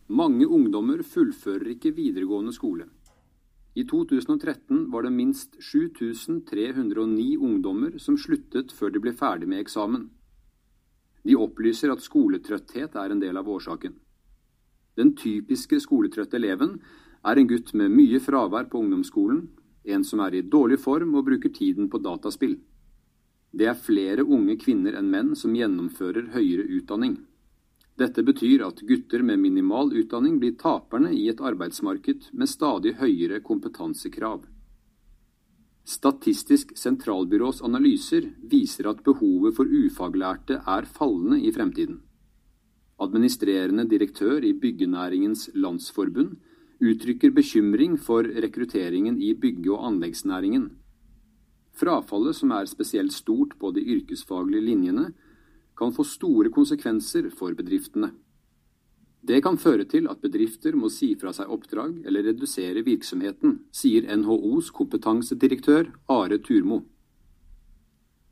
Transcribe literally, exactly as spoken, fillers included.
Mange ungdommer fullfører ikke videregående skole. I to tusen og tretten var det minst sju tusen tre hundre og ni ungdommer som sluttet før de ble ferdig med eksamen. De opplyser at skoletrøtthet er en del av årsaken. Den typiske skoletrøtte eleven er en gutt med mye fravær på ungdomsskolen, en som er i dårlig form og bruker tiden på dataspill. Det er flere unge kvinner enn menn som gjennomfører høyere utdanning. Dette betyr at gutter med minimal utdanning blir taperne i et arbeidsmarked med stadig høyere kompetansekrav. Statistisk sentralbyrås analyser viser at behovet for ufaglærte er fallende i fremtiden. Administrerende direktør i Byggenæringens Landsforbund uttrykker bekymring for rekrutteringen i bygge- og anleggsnæringen. Frafallet, som er spesielt stort på de yrkesfaglige linjene, kan få store konsekvenser for bedriftene. Det kan føre til at bedrifter må si fra seg oppdrag eller redusere virksomheten, sier N H O's kompetansedirektør Are Turmo.